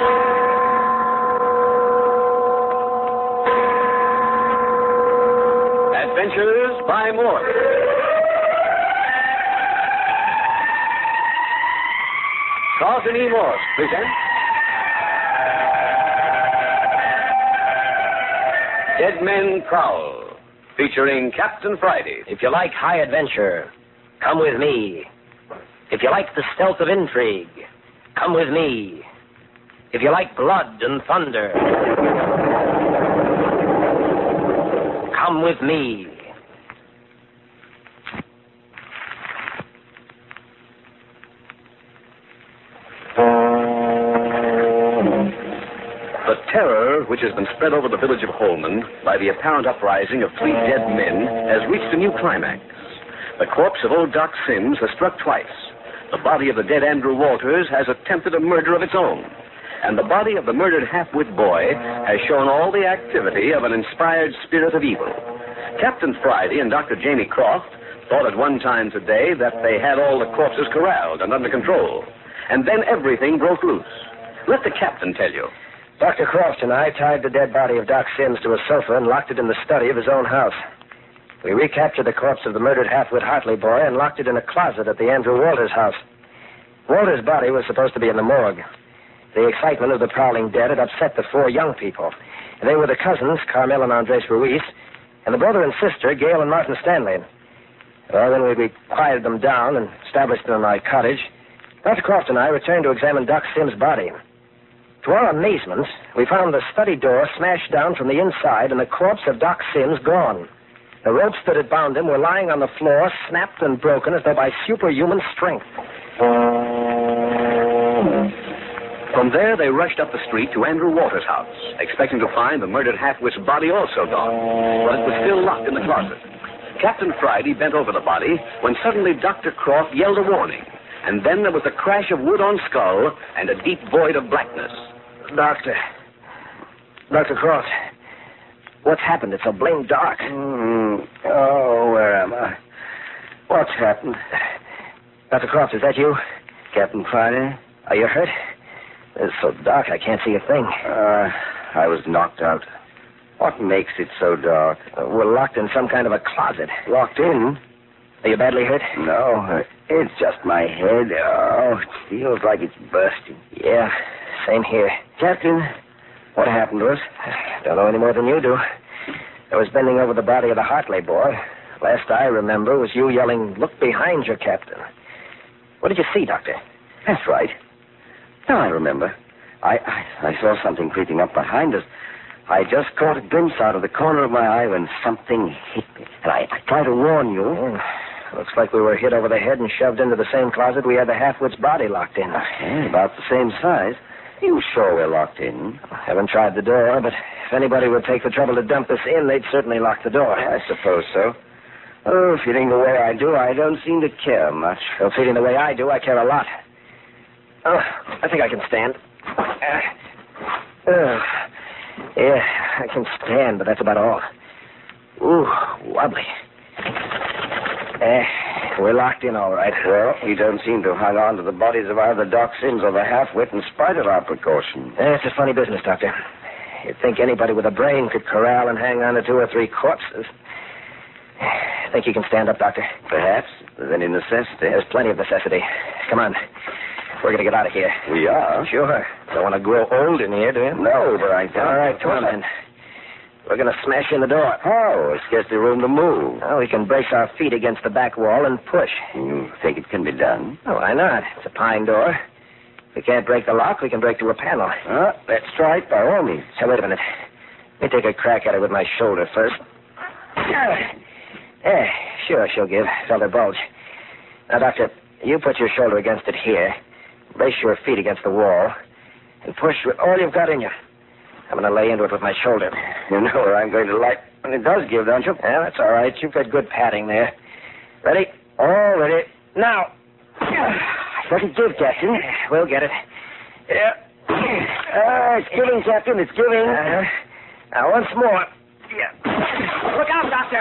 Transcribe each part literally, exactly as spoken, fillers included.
Adventures by Morse. Carlton E. Morse presents Dead Men Prowl, featuring Captain Friday. If you like high adventure, come with me. If you like the stealth of intrigue, come with me. If you like blood and thunder, come with me. The terror which has been spread over the village of Holman by the apparent uprising of three dead men has reached a new climax. The corpse of old Doc Sims has struck twice. The body of the dead Andrew Walters has attempted a murder of its own. And the body of the murdered half-wit boy has shown all the activity of an inspired spirit of evil. Captain Friday and Doctor Jamie Croft thought at one time today that they had all the corpses corralled and under control. And then everything broke loose. Let the captain tell you. Doctor Croft and I tied the dead body of Doc Sims to a sofa and locked it in the study of his own house. We recaptured the corpse of the murdered half-wit Hartley boy and locked it in a closet at the Andrew Walters house. Walters' body was supposed to be in the morgue. The excitement of the prowling dead had upset the four young people. They were the cousins, Carmel and Andres Ruiz, and the brother and sister, Gail and Martin Stanley. Well, then we quieted them down and established them in my cottage. Doctor Croft and I returned to examine Doc Sims' body. To our amazement, we found the study door smashed down from the inside and the corpse of Doc Sims gone. The ropes that had bound him were lying on the floor, snapped and broken as though by superhuman strength. From there, they rushed up the street to Andrew Walters' house, expecting to find the murdered half-wit's body also gone. But it was still locked in the closet. Captain Friday bent over the body when suddenly Doctor Croft yelled a warning. And then there was a crash of wood on skull and a deep void of blackness. Doctor. Doctor Croft. What's happened? It's so blamed dark. Mm. Oh, where am I? What's happened? Doctor Croft, is that you? Captain Friday? Are you hurt? It's so dark I can't see a thing. Uh, I was knocked out. What makes it so dark? Uh, we're locked in some kind of a closet. Locked in? Are you badly hurt? No, it's just my head. Oh, it feels like it's bursting. Yeah, same here. Captain, what happened to us? Don't know any more than you do. I was bending over the body of the Hartley boy. Last I remember was you yelling, "Look behind you, Captain." What did you see, Doctor? That's right. Now I remember. I, I, I saw something creeping up behind us. I just caught a glimpse out of the corner of my eye when something hit me. And I, I tried to warn you. Oh, looks like we were hit over the head and shoved into the same closet we had the half-wit's body locked in. Yeah, about the same size. You sure we're locked in? I haven't tried the door, but if anybody would take the trouble to dump us in, they'd certainly lock the door. I suppose so. Oh, feeling the way I do, I don't seem to care much. Well, feeling the way I do, I care a lot. Oh, I think I can stand. Uh, uh, yeah, I can stand, but that's about all. Ooh, wobbly. Eh, we're locked in all right. Well, we don't seem to have hung on to the bodies of either Doc Sims or the half-wit in spite of our precaution. Eh, it's a funny business, Doctor. You'd think anybody with a brain could corral and hang on to two or three corpses. Think you can stand up, Doctor? Perhaps. If there's any necessity. There's plenty of necessity. Come on. We're going to get out of here. We are? Sure. Don't want to grow old in here, do you? No, but I don't. All right, come on, then. We're going to smash in the door. Oh, there's scarcely room to move. Well, we can brace our feet against the back wall and push. You think it can be done? Oh, why not? It's a pine door. If we can't break the lock, we can break through a panel. Uh, let's try it by all means. Hey, wait a minute. Let me take a crack at it with my shoulder first. Yeah, sure, she'll give. Felt her bulge. Now, Doctor, you put your shoulder against it here. Brace your feet against the wall. And push with all you've got in you. I'm going to lay into it with my shoulder. You know where I'm going to like when it does give, don't you? Yeah, that's all right. You've got good padding there. Ready? All ready. Now. Let it give, Captain. We'll get it. Yeah. Uh, it's giving, Captain. It's giving. Uh-huh. Now, once more. Yeah. Look out, Doctor.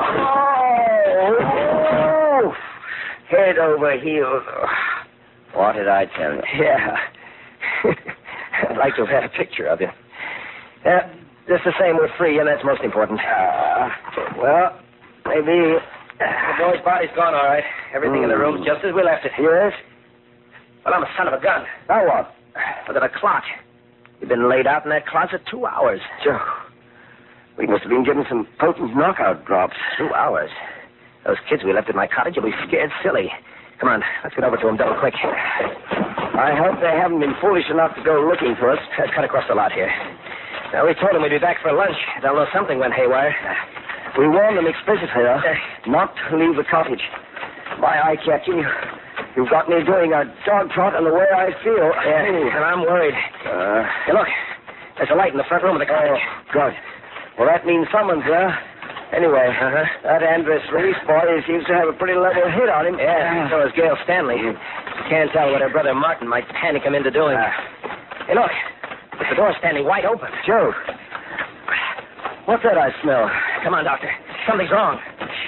Oh. Head over heels. What did I tell you? Yeah. I'd like to have had a picture of you. Yeah, just the same, we're free, and that's most important. Uh, well, maybe the boy's body's gone all right. Everything mm. in the room's just as we left it. Yes? Well, I'm a son of a gun. Now what? Look at the clock. You've been laid out in that closet two hours. Joe, we must have been given some potent knockout drops. Two hours? Those kids we left at my cottage will be scared silly. Come on, let's get over to them double quick. I hope they haven't been foolish enough to go looking for us. Let's cut across the lot here. Now, we told them we'd be back for lunch. They'll know something went haywire. We warned them explicitly, though, not to leave the cottage. My eye, Captain, you, you've got me doing a dog trot in the way I feel. Yeah, and I'm worried. Uh, hey, look, there's a light in the front room of the cottage. Oh, good. Well, that means someone's there. Anyway, uh-huh. that Andres Reese boy seems to have a pretty level hit on him. Yeah, so is Gail Stanley. You can't tell what her brother Martin might panic him into doing. Uh, hey, look, it's the door standing wide open. Joe, what's that I smell? Come on, Doctor. Something's wrong.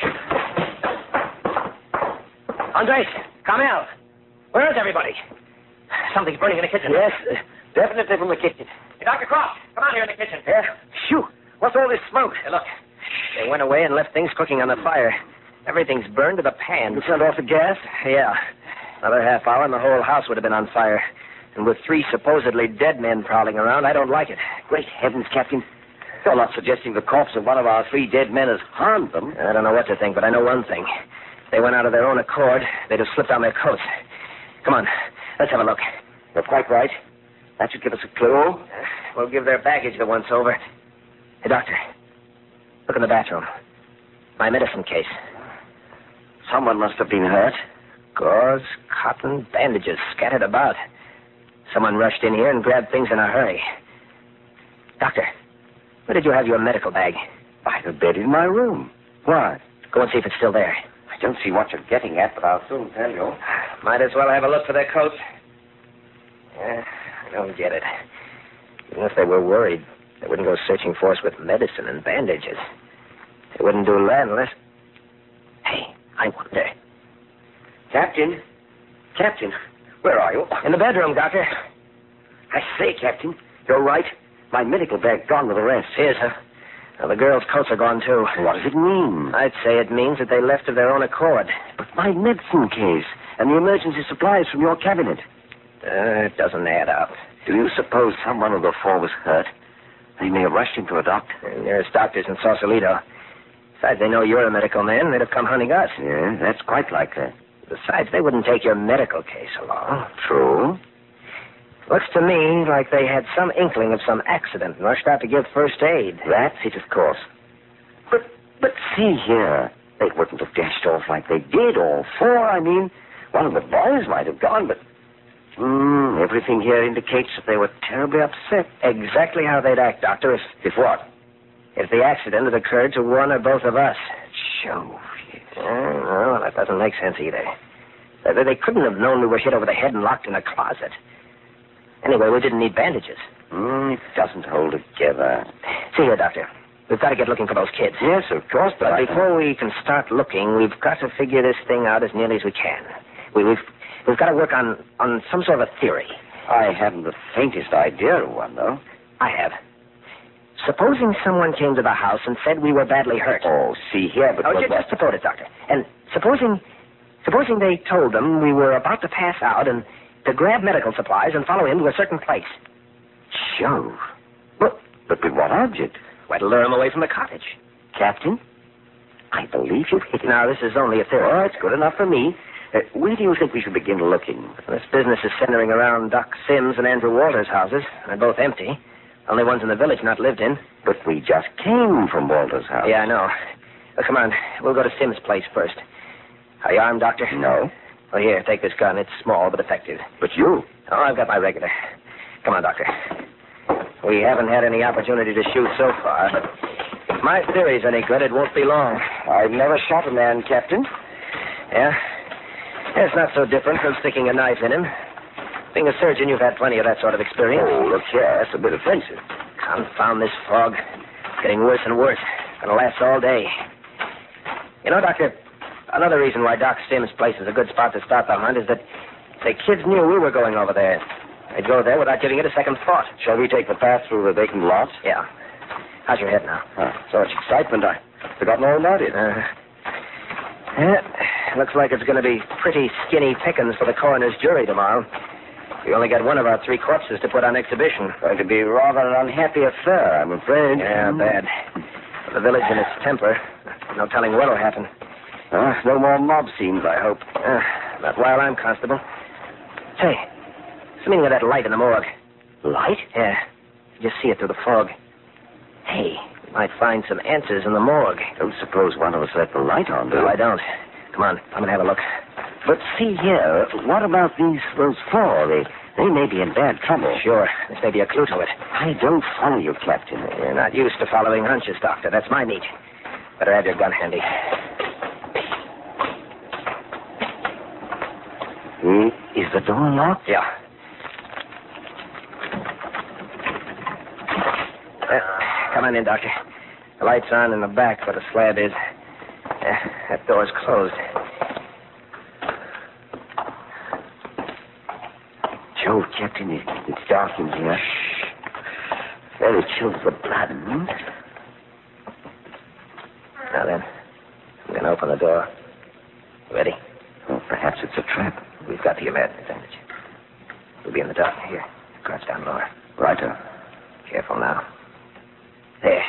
Andres, Carmel, where is everybody? Something's burning in the kitchen. Yes, uh, definitely from the kitchen. Hey, Doctor Cross, come on here in the kitchen. Yeah? Shoo! What's all this smoke? Hey, look. They went away and left things cooking on the fire. Everything's burned to the pan. You turned off the gas? Yeah. Another half hour and the whole house would have been on fire. And with three supposedly dead men prowling around, I don't like it. Great heavens, Captain. You're not suggesting the corpse of one of our three dead men has harmed them. I don't know what to think, but I know one thing. If they went out of their own accord, they'd have slipped on their coats. Come on, let's have a look. You're quite right. That should give us a clue. We'll give their baggage the once over. Hey, Doctor. Look in the bathroom. My medicine case. Someone must have been hurt. Gauze, cotton, bandages scattered about. Someone rushed in here and grabbed things in a hurry. Doctor, where did you have your medical bag? By the bed in my room. Why? Go and see if it's still there. I don't see what you're getting at, but I'll soon tell you. Might as well have a look for their coats. Yeah, I don't get it. Even if they were worried, they wouldn't go searching for us with medicine and bandages. They wouldn't do that unless... Hey, I wonder. Captain? Captain, where are you? In the bedroom, Doctor. I say, Captain, you're right. My medical bag gone with the rest. Here's her. Now, the girls' coats are gone, too. What does it mean? I'd say it means that they left of their own accord. But my medicine case and the emergency supplies from your cabinet. Uh, it doesn't add up. Do you suppose someone of the four was hurt? They may have rushed him to a doctor. And there's doctors in Sausalito. Besides, they know you're a medical man. They'd have come hunting us. Yeah, that's quite likely. Besides, they wouldn't take your medical case along. True. Looks to me like they had some inkling of some accident and rushed out to give first aid. That's it, of course. But, but see here. They wouldn't have dashed off like they did, all four, I mean. One of the boys might have gone, but... Mm, everything here indicates that they were terribly upset. Exactly how they'd act, Doctor, if... If what? If the accident had occurred to one or both of us. Sure. Uh, well, that doesn't make sense either. They, they couldn't have known we were hit over the head and locked in a closet. Anyway, we didn't need bandages. Mm, it doesn't hold together. See here, Doctor. We've got to get looking for those kids. Yes, of course, but, but I before can... we can start looking, we've got to figure this thing out as nearly as we can. We, we've we've got to work on, on some sort of a theory. I haven't the faintest idea of one, though. I have. Supposing someone came to the house and said we were badly hurt. Oh, see here, but... Oh, what, just, what... just suppose it, Doctor. And supposing... Supposing they told them we were about to pass out and to grab medical supplies and follow him to a certain place. Sure. But, but with what object? Why, to lure him away from the cottage. Captain, I believe you've hit it. Now, this is only a theory. Oh, it's good enough for me. Uh, where do you think we should begin looking? This business is centering around Doc Sims and Andrew Walters' houses. They're both empty. Only ones in the village not lived in. But we just came from Walter's house. Yeah, I know. Well, come on. We'll go to Sims' place first. Are you armed, Doctor? No. Well, here, take this gun. It's small but effective. But you? Oh, I've got my regular. Come on, Doctor. We haven't had any opportunity to shoot so far, but if my theory's any good, it won't be long. I've never shot a man, Captain. Yeah? It's not so different from sticking a knife in him. Being a surgeon, you've had plenty of that sort of experience. Oh, look here. That's a bit offensive. Confound this fog. It's getting worse and worse. It's going to last all day. You know, Doctor, another reason why Doc Sims' place is a good spot to start the hunt is that the kids knew we were going over there. I'd go there without giving it a second thought. Shall we take the path through the vacant lot? Yeah. How's your head now? Oh, so much excitement, I forgotten all about it. Uh, yeah, looks like it's going to be pretty skinny pickings for the coroner's jury tomorrow. We only got one of our three corpses to put on exhibition. Going to be rather an unhappy affair, I'm afraid. Yeah, bad. For the village in its temper, no telling what'll happen. Uh, no more mob scenes, I hope. Uh, not while I'm constable. Say, what's the meaning of that light in the morgue? Light? Yeah. You just see it through the fog. Hey, we might find some answers in the morgue. Don't suppose one of us left the light on, do No, you? I don't. Come on, I'm going to have a look. But see here, what about these, those four? They, they may be in bad trouble. Sure, this may be a clue to it. I don't follow you, Captain. You're not used to following hunches, Doctor. That's my meat. Better have your gun handy. Hmm, is the door locked? Yeah. Uh, come on in, Doctor. The light's on in the back where the slab is. Uh, that door's closed. Joe, Captain, it, it's dark in here. Shh. Very chills the blood. Hmm? Now then, I'm going to open the door. Ready? Oh, perhaps it's a trap. We've got the advantage. We'll be in the dark. Here, crouch down lower. Righto. Careful now. There.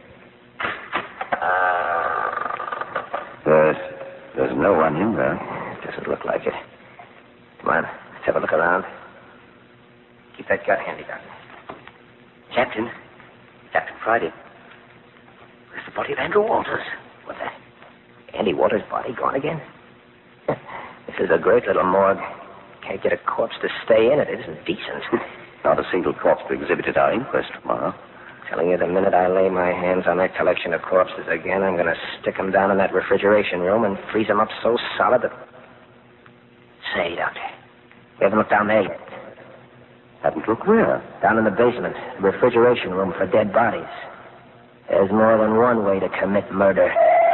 There's, there's no one in there. Doesn't look like it. Come on, let's have a look around. Keep that gun handy, Doctor. Captain. Captain Friday. Where's the body of Andrew Walters? What's that? Andy Walters' body gone again? This is a great little morgue. Can't get a corpse to stay in it. It isn't decent. Not a single corpse to exhibit at our inquest tomorrow. Telling you, the minute I lay my hands on that collection of corpses again, I'm going to stick them down in that refrigeration room and freeze them up so solid that... Say, Doctor, you haven't looked down there yet. Haven't looked where? Down in the basement, the refrigeration room for dead bodies. There's more than one way to commit murder.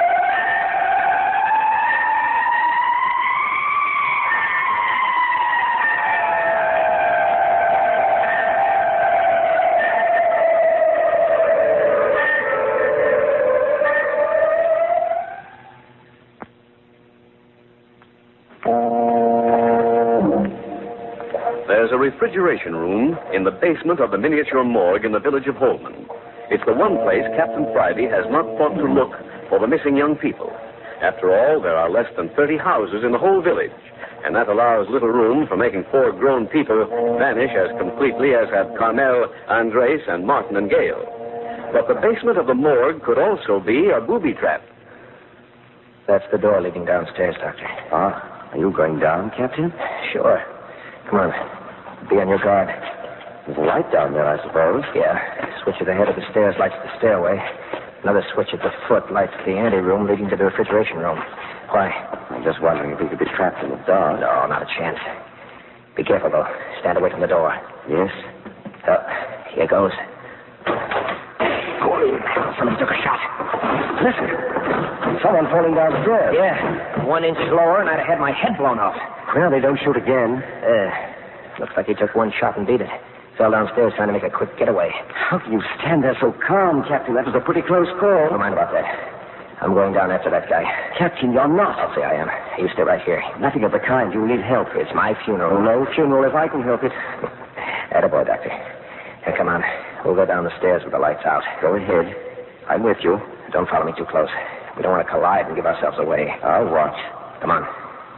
There's a refrigeration room in the basement of the miniature morgue in the village of Holman. It's the one place Captain Friday has not thought to look for the missing young people. After all, there are less than thirty houses in the whole village, and that allows little room for making four grown people vanish as completely as have Carmel, Andres, and Martin and Gale. But the basement of the morgue could also be a booby trap. That's the door leading downstairs, Doctor. Ah, are you going down, Captain? Sure. Come on. Be on your guard. There's a light down there, I suppose. Yeah. Switch at the head of the stairs lights the stairway. Another switch at the foot lights the anteroom leading to the refrigeration room. Why? I'm just wondering if we could be trapped in the dark. No, not a chance. Be careful, though. Stand away from the door. Yes? Oh, here goes. Someone took a shot. Listen. Someone falling down the stairs. Yeah. One inch lower, and I'd have had my head blown off. Well, they don't shoot again. Uh, looks like he took one shot and beat it. Fell downstairs trying to make a quick getaway. How can you stand there so calm, Captain? That was a pretty close call. Never mind about that. I'm going down after that guy. Captain, you're not. I'll say I am. You stay right here. Nothing of the kind. You need help. It's my funeral. No funeral if I can help it. Attaboy, Doctor. Now, come on. We'll go down the stairs with the lights out. Go ahead. I'm with you. Don't follow me too close. We don't want to collide and give ourselves away. I'll watch. Come on.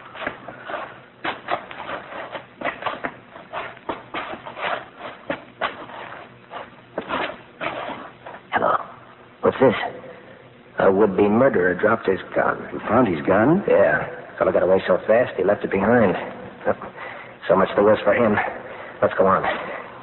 Hello. What's this? A would-be murderer dropped his gun. You found his gun? Yeah. Fellow got away so fast he left it behind. Oh, so much the worse for him. Let's go on.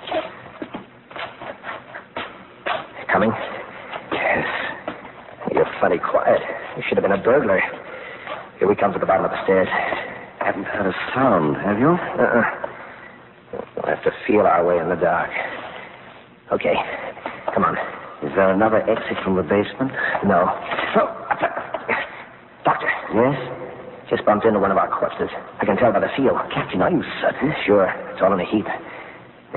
Coming? Yes. You're plenty quiet. You should have been a burglar. Here we come to the bottom of the stairs. Haven't heard a sound, have you? Uh-uh. We'll have to feel our way in the dark. Okay. Come on. Is there another exit from the basement? No. Oh, Doctor. Yes? Just bumped into one of our corpses. I can tell by the feel. Captain, are you certain? Sure. It's all in a heap.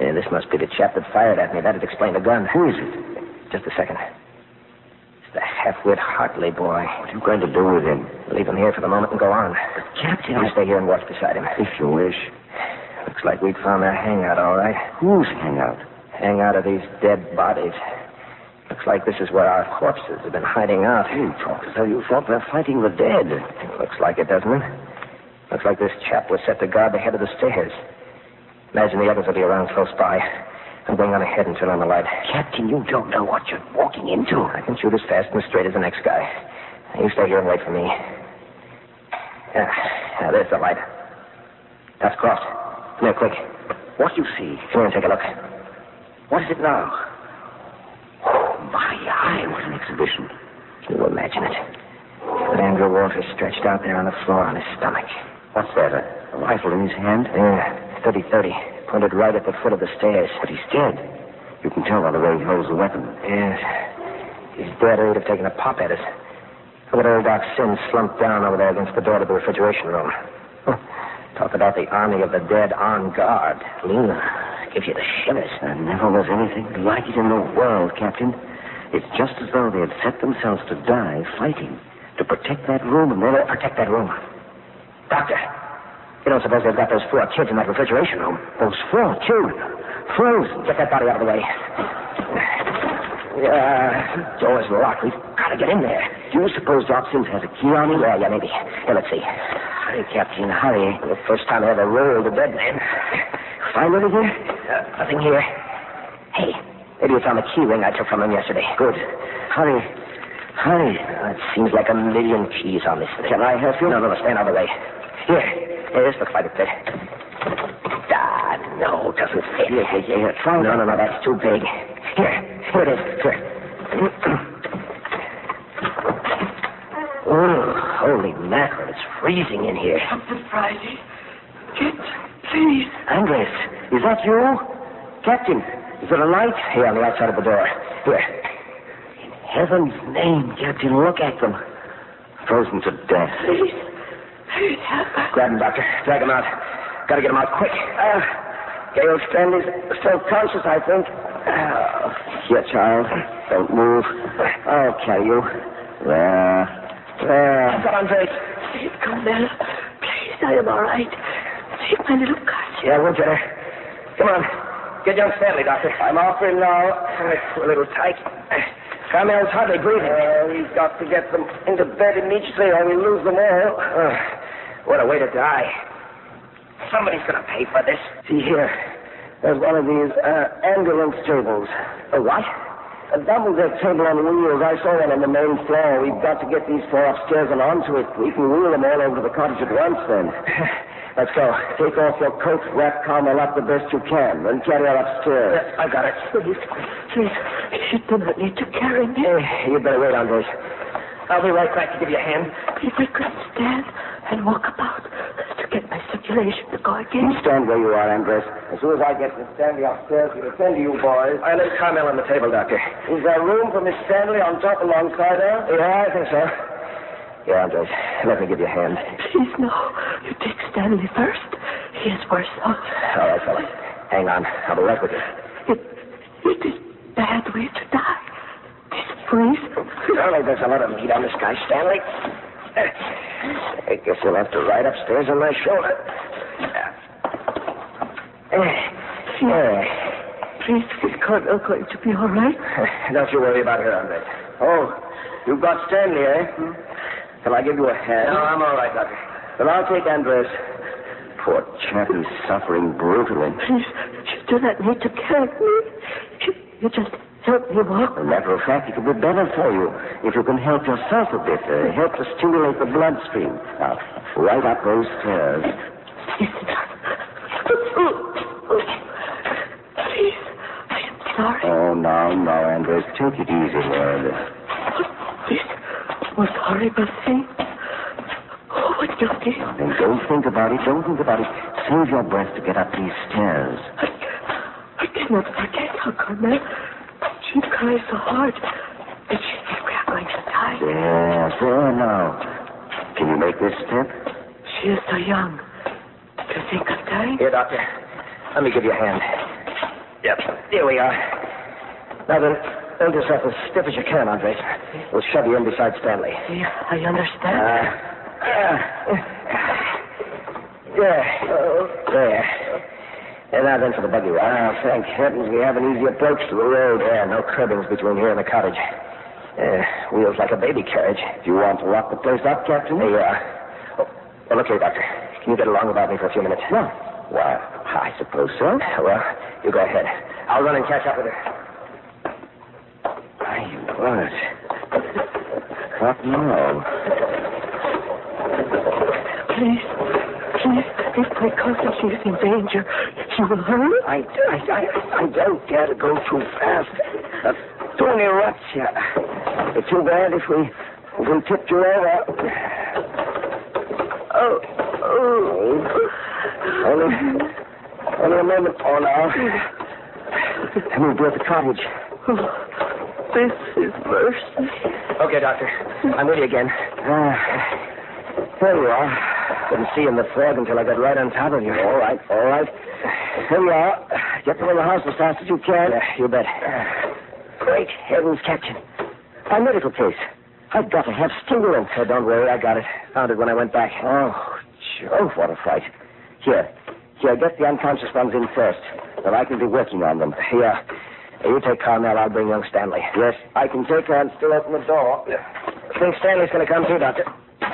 Yeah, this must be the chap that fired at me. That'd explain the gun. Who is it? Just a second. It's the half-wit Hartley boy. What are you going to do with him? Leave him here for the moment and go on. But, Captain... You stay here and watch beside him. If you wish. Looks like we'd found their hangout, all right. Whose hangout? Hangout of these dead bodies. Looks like this is where our corpses have been hiding out. You talk as though you thought they're fighting the dead. Looks like it, doesn't it? Looks like this chap was set to guard the head of the stairs. Imagine the others will be around close by. I'm going on ahead and turn on the light. Captain, you don't know what you're walking into. I can shoot as fast and as straight as the next guy. You stay here and wait for me. Yeah, yeah, there's the light. That's crossed. Come here, quick. What do you see? Come here and take a look. What is it now? Oh, my eye, what an exhibition. Can you imagine it? But Andrew Walters stretched out there on the floor on his stomach. What's that, a, a rifle in his hand? Yeah, thirty thirty. Pointed right at the foot of the stairs. But he's dead. You can tell by the way he holds the weapon. Yes. He's dead or he'd have taken a pop at us. Look at old Doc Sims slumped down over there against the door to the refrigeration room. Huh. Talk about the army of the dead on guard. Lena, gives you the shivers. There never was anything like it in the world, Captain. It's just as though they had set themselves to die fighting to protect that room and then... Protect that room. Doctor, you don't suppose they've got those four kids in that refrigeration room? Those four children? Frozen. Get that body out of the way. Yeah, door's locked. We've got to get in there. Do you suppose Doc Sims has a key on him? Yeah, yeah, maybe. Here, let's see. Hurry, Captain, hurry. The first time I ever rolled a dead man. Find anything? Uh, nothing here. Hey, maybe it's on the key ring I took from him yesterday. Good. Hurry. Hurry. Uh, it seems like a million keys on this thing. Can I help you? No, no, no, stand out of the way. Here. Here, this looks like it fit. Ah, no, doesn't fit. Yeah, yeah, yeah. Try No, no, no, that's too big. Here, here it is. Here. Oh, holy mackerel, it's freezing in here. Captain Friday. Get, please. Andres, is that you? Captain, is there a light? Here, on the outside of the door. Here. In heaven's name, Captain, look at them. Frozen to death. Please. Please help us. Grab him, Doctor. Drag him out. Gotta get him out quick. Uh, Gail Stanley's still conscious, I think. Uh, here, child. Don't move. I'll carry you. There. There. I've got Andres. Please, Carmela. Please, I am all right. Take my little cart. Yeah, we'll get her. Come on. Get young Stanley, Doctor. I'm offering now. It's a little tight. Carmel's hardly breathing. Uh, we've got to get them into bed immediately or we lose them all. Uh, what a way to die. Somebody's going to pay for this. See here. There's one of these uh, ambulance tables. A what? A double-deck table on wheels. I saw one on the main floor. We've got to get these four upstairs and onto it. We can wheel them all over to the cottage at once then. Let's go. Take off your coat, wrap Carmel up the best you can, then carry her upstairs. Yeah, I got it. Please, please. You do not need to carry me. Hey, you'd better wait, Andres. I'll be right back to give you a hand. If I could stand and walk about to get my circulation to go again. Stand where you are, Andres. As soon as I get Miss Stanley upstairs, we'll attend to you boys. I left Carmel on the table, Doctor. Is there room for Miss Stanley on top alongside her? Yeah, I think so. Yeah, Andres, let me give you a hand. Please, no. You take Stanley first. He is worse off. All right, fella. Hang on. I'll be right with you. It, it is bad way to die. This freeze. Surely there's a lot of meat on this guy, Stanley. I guess you'll have to ride upstairs on my shoulder. Please, please, is Carmel going to be all right? Don't you worry about her, Andres. Oh, you've got Stanley, eh? Hmm? Shall I give you a hand? No, I'm all right, Doctor. Then I'll take Andres. Poor chap, he's suffering brutally. Please, you do not need to carry me. You, you just help me walk. As a matter of fact, it will be better for you if you can help yourself a bit. Uh, help to stimulate the bloodstream. Now, right up those stairs. Listen. Please, I am sorry. Oh, no, no, Andres. Take it easy, Lord. This was horrible thing. Oh, what guilty. Then don't think about it. Don't think about it. Save your breath to get up these stairs. I, I cannot forget how Carmel. She cries so hard that she thinks we are going to die. Yes, there now. Can you make this step? She is so young. Do you think of dying? Here, Doctor. Let me give you a hand. Here we are. Now then, hold yourself as stiff as you can, Andres. We'll shove you in beside Stanley. Yeah, I understand. Uh, yeah. There. There. And now then for the buggy ride. Ah, thank heavens we have an easy approach to the road. Yeah, no curbings between here and the cottage. Uh, wheels like a baby carriage. Do you want to lock the place up, Captain? Hey, uh, oh, well, look here, Doctor. Can you get along without me for a few minutes? No. Why, I suppose so. Well, you go ahead. I'll run and catch up with her. My word. What now? Please, please, if my cousin is in danger, you will hurry? I, I, I, I don't dare to go too fast. Uh, too many ruts here. It's too bad if we, if we tipped you over. Oh, oh. Only, only a moment more now. And we'll be at the cottage. Oh, this is mercy. Okay, Doctor. I'm with you again. Ah, there you are. Couldn't see in the fog until I got right on top of you. All right, all right. Here you are. Get to the house as fast as you can. Yeah, you bet. Great heavens, Captain. My medical case. I've got to have stimulant. Oh, don't worry, I got it. Found it when I went back. Oh, Jove, what a fright. Here, here, get the unconscious ones in first, then I can be working on them. Yeah. You take Carmel, I'll bring young Stanley. Yes, I can take her and still open the door. I think Stanley's going to come too, Doctor.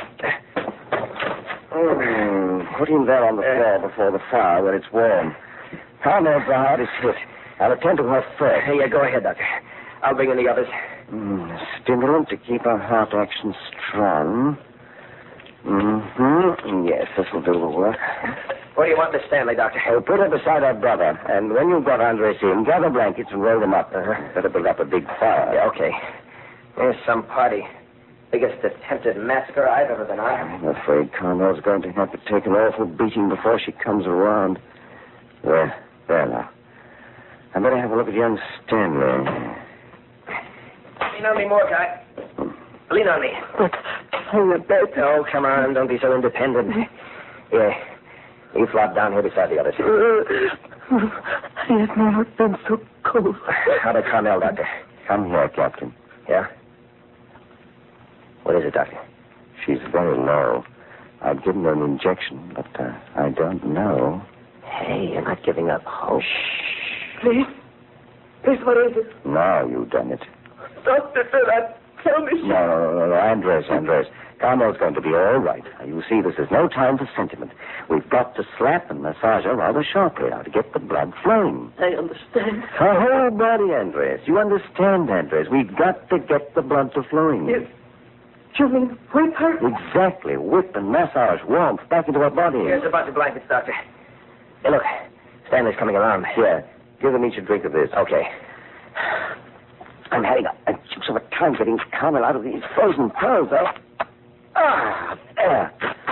Mm, put him there on the floor before the fire where it's warm. Carmel's the hardest hit. I'll attend to her first. Hey, yeah, go ahead, Doctor. I'll bring in the others. Mm, stimulant to keep her heart action strong. Mm-hmm. Yes, this will do the work. What do you want, Miss Stanley, Doctor? I'll put her beside her brother, and when you've got Andres in, gather blankets and roll them up. Uh-huh. Better build up a big fire. Yeah, okay. There's some party. Biggest attempted massacre I've ever been on. I'm afraid Carmel's going to have to take an awful beating before she comes around. There, there now. I better have a look at young Stanley. Lean on me more, Guy. Lean on me. But I'm a bed. Oh, come on. Don't be so independent. Yeah. You flop down here beside the others. Uh, I have never been so cold. How about Carmel, Doctor? Come here, Captain. Yeah? What is it, Doctor? She's very low. I've given her an injection, but uh, I don't know. Hey, you're not giving up hope. Please. Please, what is it? Now you've done it. Doctor said I'd tell me. No, no, no, no, Andres, Andres. Carmel's going to be all right. You see, this is no time for sentiment. We've got to slap and massage her rather sharply now to get the blood flowing. I understand. Her whole body, Andres. You understand, Andres. We've got to get the blood to flowing. Yes. You mean whip her? Exactly. Whip and massage warmth back into her body. Here's a bunch of blankets, Doctor. Hey, look. Stanley's coming around. Here. Give them each a drink of this. Okay. I'm having a, a juice of a time getting Carmel out of these frozen pearls, though. Ah, there.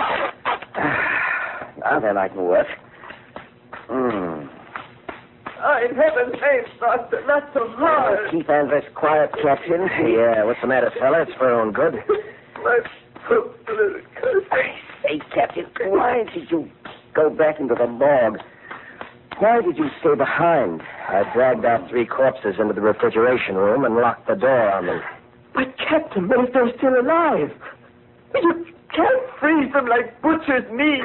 Ah, now then I can work. Hmm. Oh, in heaven's name, Doctor, not so hard. Keep Andres quiet, Captain. Yeah, what's the matter, fella? It's for her own good. My poor little cousin. I say, Captain, why did you go back into the morgue? Why did you stay behind? I dragged out three corpses into the refrigeration room and locked the door on them. But, Captain, what if they're still alive? You can't freeze them like butcher's meat.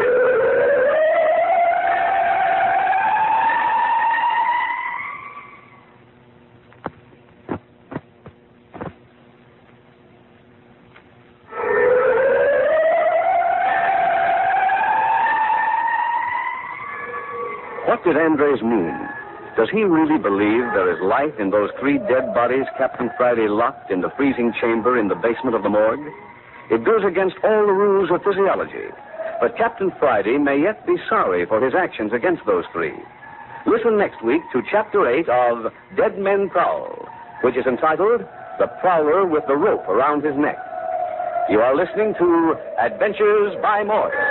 What did Andres mean? Does he really believe there is life in those three dead bodies Captain Friday locked in the freezing chamber in the basement of the morgue? It goes against all the rules of physiology. But Captain Friday may yet be sorry for his actions against those three. Listen next week to Chapter eight of Dead Men Prowl, which is entitled The Prowler with the Rope Around His Neck. You are listening to Adventures by Morse.